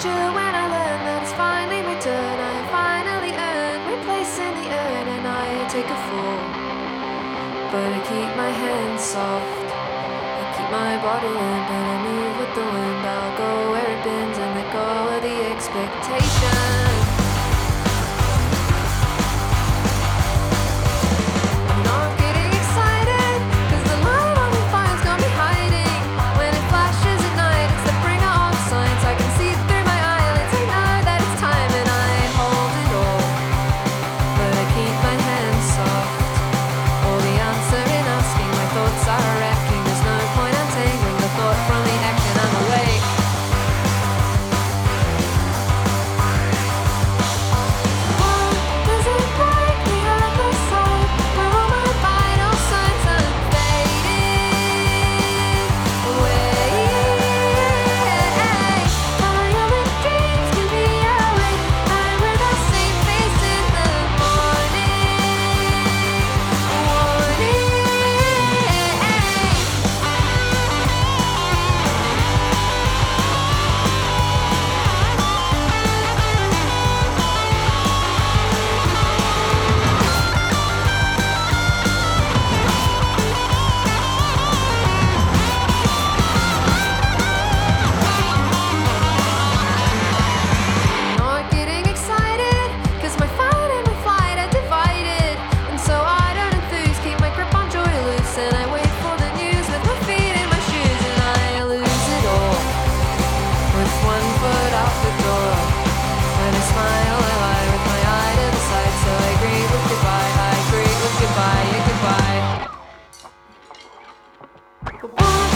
future when I learn that it's finally my turn. I finally earn my place in the urn and I take a fall. But I keep my hands soft, I keep my body limp and I move with the wind. I'll go where it bends and let go of the expectation. I'm not getting excited, 'cause the light on the fire's got me hiding. When it flashes at night, it's the bringer of signs. I can see through my eyelids, I know that it's time and I hold it all. But I keep my hands soft, all the answer in asking. My thoughts are wrecking, there's no point untangling the thought from the action. I'm awake. Does it break the other side, where all my vital signs are fading away? My other dreams can be awake, I wear the same face in the morning. Warning. Not getting excited, 'cause my fight and my flight are divided. And so I don't enthuse, keep my grip on joy loose. And I wait for the news with my feet in my shoes. And I lose it all, with one foot out the door. When I smile, I lie with my eye to the side. So I agree with goodbye, I agree with goodbye, yeah, goodbye. Goodbye.